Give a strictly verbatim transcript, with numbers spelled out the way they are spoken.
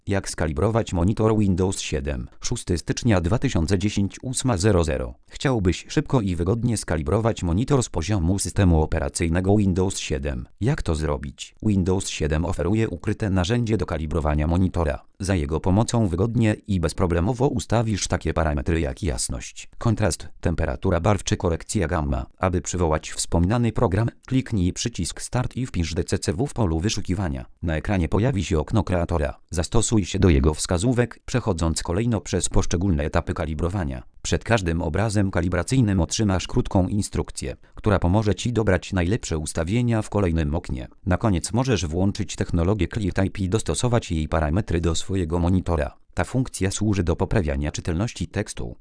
Jak skalibrować monitor Windows siedem? szóstego stycznia dwa tysiące dziesiątego ósma zero zero. Chciałbyś szybko i wygodnie skalibrować monitor z poziomu systemu operacyjnego Windows siedem. Jak to zrobić? Windows siedem oferuje ukryte narzędzie do kalibrowania monitora. Za jego pomocą wygodnie i bezproblemowo ustawisz takie parametry jak jasność, kontrast, temperatura barw czy korekcja gamma. Aby przywołać wspomniany program, kliknij przycisk Start i wpisz D C C W w polu wyszukiwania. Na ekranie pojawi się okno kreatora. Zastosuj się do jego wskazówek, przechodząc kolejno przez poszczególne etapy kalibrowania. Przed każdym obrazem kalibracyjnym otrzymasz krótką instrukcję, która pomoże Ci dobrać najlepsze ustawienia w kolejnym oknie. Na koniec możesz włączyć technologię ClearType i dostosować jej parametry do swojego monitora. Ta funkcja służy do poprawiania czytelności tekstu.